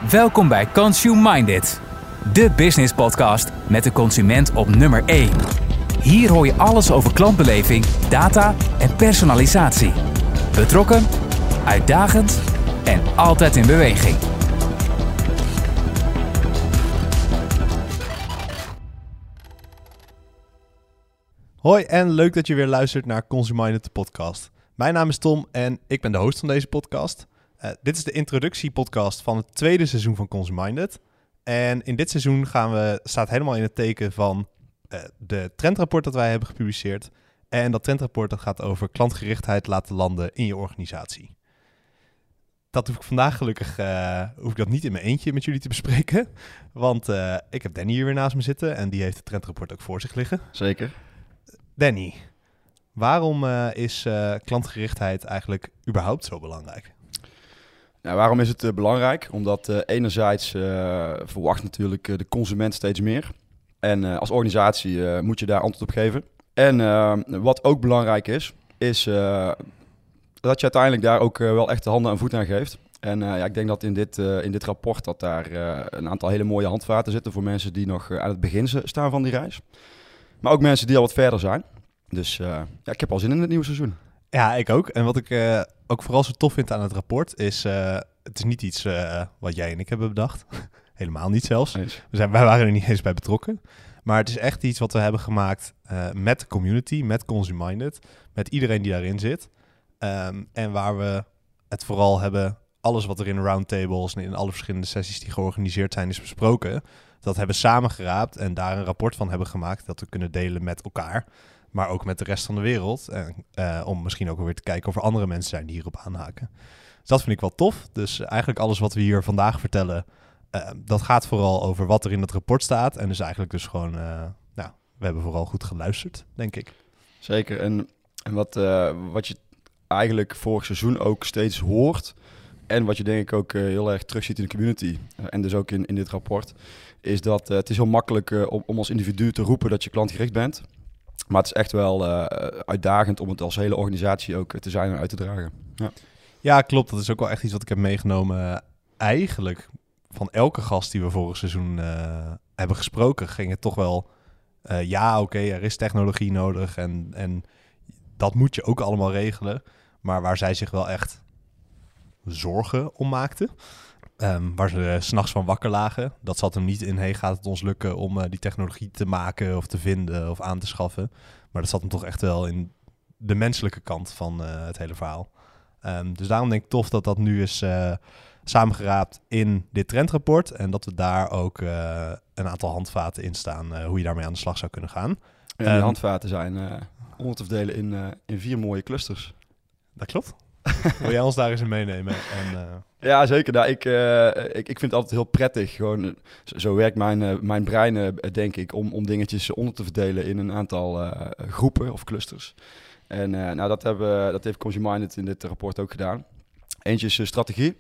Welkom bij Consume Minded, de business podcast met de consument op nummer 1. Hier hoor je alles over klantbeleving, data en personalisatie. Betrokken, uitdagend en altijd in beweging. Hoi en leuk dat je weer luistert naar Consume Minded, de podcast. Mijn naam is Tom en ik ben de host van deze podcast. Dit is de introductiepodcast van het tweede seizoen van Consume Minded. En in dit seizoen staat helemaal in het teken van de trendrapport dat wij hebben gepubliceerd. En dat trendrapport dat gaat over klantgerichtheid laten landen in je organisatie. Dat hoef ik vandaag gelukkig hoef ik dat niet in mijn eentje met jullie te bespreken. Want ik heb Danny hier weer naast me zitten en die heeft het trendrapport ook voor zich liggen. Zeker. Danny, waarom is klantgerichtheid eigenlijk überhaupt zo belangrijk? Nou, waarom is het belangrijk? Omdat enerzijds verwacht natuurlijk de consument steeds meer. En als organisatie moet je daar antwoord op geven. En wat ook belangrijk is dat je uiteindelijk daar ook wel echt de handen en voeten aan geeft. En ik denk dat in dit rapport dat daar een aantal hele mooie handvaten zitten voor mensen die nog aan het begin staan van die reis. Maar ook mensen die al wat verder zijn. Dus ik heb al zin in het nieuwe seizoen. Ja, ik ook. En wat ik ook vooral zo tof vind aan het rapport is... het is niet iets wat jij en ik hebben bedacht. Helemaal niet zelfs. Wij waren er niet eens bij betrokken. Maar het is echt iets wat we hebben gemaakt met de community, met Consume Minded. Met iedereen die daarin zit. En waar we het vooral hebben... Alles wat er in de roundtables en in alle verschillende sessies die georganiseerd zijn is besproken... Dat hebben we samengeraapt en daar een rapport van hebben gemaakt... dat we kunnen delen met elkaar, maar ook met de rest van de wereld. Om misschien ook weer te kijken of er andere mensen zijn die hierop aanhaken. Dus dat vind ik wel tof. Dus eigenlijk alles wat we hier vandaag vertellen... dat gaat vooral over wat er in het rapport staat. En dus eigenlijk dus gewoon... we hebben vooral goed geluisterd, denk ik. Zeker. En wat je eigenlijk vorig seizoen ook steeds hoort... en wat je denk ik ook heel erg terugziet in de community... en dus ook in dit rapport... is dat het is heel makkelijk om als individu te roepen dat je klantgericht bent. Maar het is echt wel uitdagend om het als hele organisatie ook te zijn en uit te dragen. Ja, klopt. Dat is ook wel echt iets wat ik heb meegenomen. Eigenlijk van elke gast die we vorig seizoen hebben gesproken... ging het toch wel... er is technologie nodig en dat moet je ook allemaal regelen. Maar waar zij zich wel echt zorgen om maakten... waar ze 's nachts van wakker lagen. Dat zat hem niet in, gaat het ons lukken om die technologie te maken of te vinden of aan te schaffen. Maar dat zat hem toch echt wel in de menselijke kant van het hele verhaal. Dus daarom denk ik tof dat dat nu is samengeraapt in dit trendrapport. En dat we daar ook een aantal handvaten in staan hoe je daarmee aan de slag zou kunnen gaan. En die handvaten zijn onder te verdelen in 4 mooie clusters. Dat klopt. Wil jij ons daar eens in meenemen? Ja, zeker. Nou, ik vind het altijd heel prettig. Gewoon, zo werkt mijn brein, denk ik, om dingetjes onder te verdelen in een aantal groepen of clusters. En dat heeft Consume Minded in dit rapport ook gedaan. Eentje is strategie.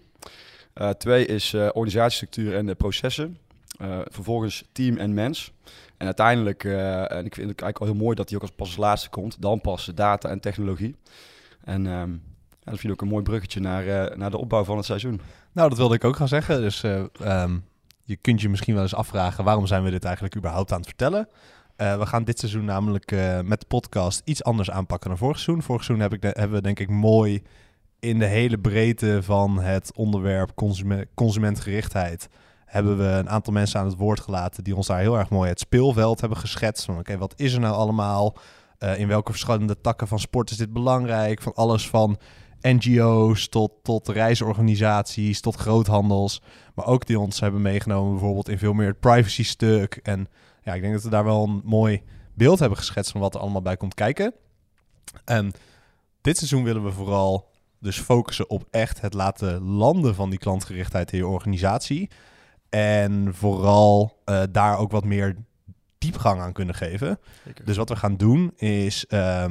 2 is organisatiestructuur en de processen. Vervolgens team en mens. En uiteindelijk, en ik vind het eigenlijk al heel mooi dat die ook pas als laatste komt, dan pas data en technologie. En... dat vind ik ook een mooi bruggetje naar de opbouw van het seizoen. Nou, dat wilde ik ook gaan zeggen. Dus je kunt je misschien wel eens afvragen... waarom zijn we dit eigenlijk überhaupt aan het vertellen? We gaan dit seizoen namelijk met de podcast iets anders aanpakken dan vorig seizoen. Vorig seizoen hebben we denk ik mooi in de hele breedte van het onderwerp consumentgerichtheid... hebben we een aantal mensen aan het woord gelaten... die ons daar heel erg mooi het speelveld hebben geschetst. Van oké, wat is er nou allemaal? In welke verschillende takken van sport is dit belangrijk? Van alles van... NGO's tot reisorganisaties, tot groothandels. Maar ook die ons hebben meegenomen bijvoorbeeld in veel meer het privacy stuk. En ja, ik denk dat we daar wel een mooi beeld hebben geschetst van wat er allemaal bij komt kijken. En dit seizoen willen we vooral dus focussen op echt het laten landen van die klantgerichtheid in je organisatie. En vooral daar ook wat meer diepgang aan kunnen geven. Zeker. Dus wat we gaan doen is...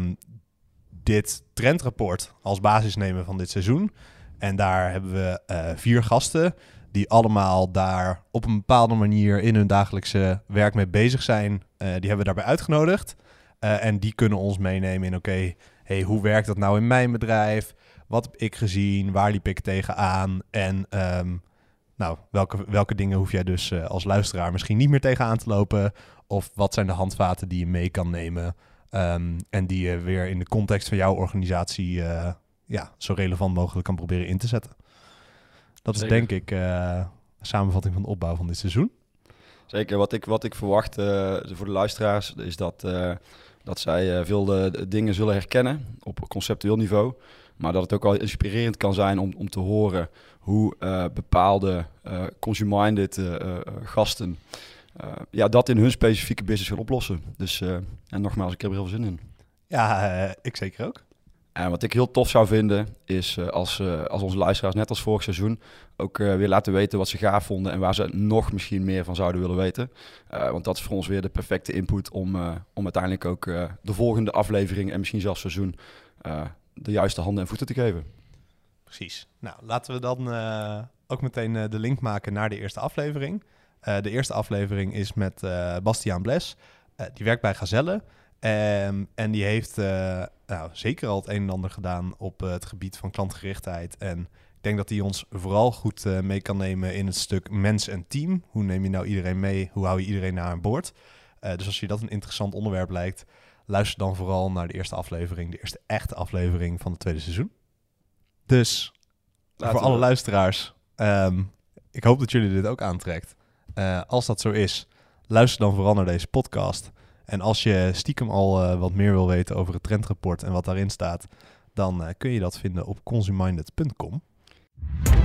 dit trendrapport als basis nemen van dit seizoen. En daar hebben we 4 gasten... die allemaal daar op een bepaalde manier... in hun dagelijkse werk mee bezig zijn. Die hebben we daarbij uitgenodigd. En die kunnen ons meenemen in... hoe werkt dat nou in mijn bedrijf? Wat heb ik gezien? Waar liep ik tegenaan? En nou, welke dingen hoef jij dus als luisteraar misschien niet meer tegenaan te lopen? Of wat zijn de handvaten die je mee kan nemen en die je weer in de context van jouw organisatie zo relevant mogelijk kan proberen in te zetten? Dat is denk ik een samenvatting van de opbouw van dit seizoen. Zeker, wat ik verwacht voor de luisteraars is dat zij veel dingen zullen herkennen op conceptueel niveau. Maar dat het ook wel inspirerend kan zijn om te horen hoe bepaalde consumer-minded gasten dat in hun specifieke business gaan oplossen. Dus en nogmaals, ik heb er heel veel zin in. Ja, ik zeker ook. En wat ik heel tof zou vinden is als onze luisteraars net als vorig seizoen ook weer laten weten wat ze gaaf vonden en waar ze nog misschien meer van zouden willen weten. Want dat is voor ons weer de perfecte input om uiteindelijk ook de volgende aflevering en misschien zelfs seizoen de juiste handen en voeten te geven. Precies. Nou, laten we dan ook meteen de link maken naar de eerste aflevering. De eerste aflevering is met Bastiaan Bles. Die werkt bij Gazelle. En die heeft zeker al het een en ander gedaan op het gebied van klantgerichtheid. En ik denk dat hij ons vooral goed mee kan nemen in het stuk mens en team. Hoe neem je nou iedereen mee? Hoe hou je iedereen nou aan boord? Dus als je dat een interessant onderwerp lijkt, luister dan vooral naar de eerste aflevering. De eerste echte aflevering van het tweede seizoen. Dus voor alle luisteraars, ik hoop dat jullie dit ook aantrekt. Als dat zo is, luister dan vooral naar deze podcast. En als je stiekem al wat meer wil weten over het trendrapport en wat daarin staat, dan kun je dat vinden op consumminded.com.